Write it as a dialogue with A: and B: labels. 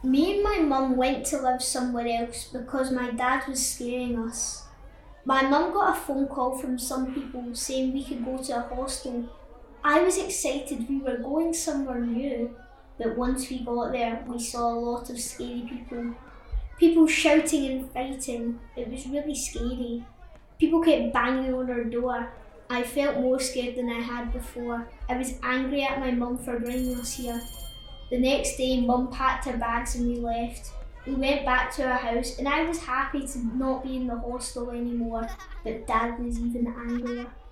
A: Me and my mum went to live somewhere else because my dad was scaring us. My mum got a phone call from some people saying we could go to a hostel. I was excited we were going somewhere new, but once we got there, we saw a lot of scary people. People shouting and fighting. It was really scary. People kept banging on our door. I felt more scared than I had before. I was angry at my mum for bringing us here. The next day, Mum packed her bags and we left. We went back to our house and I was happy to not be in the hostel anymore, but Dad was even angrier.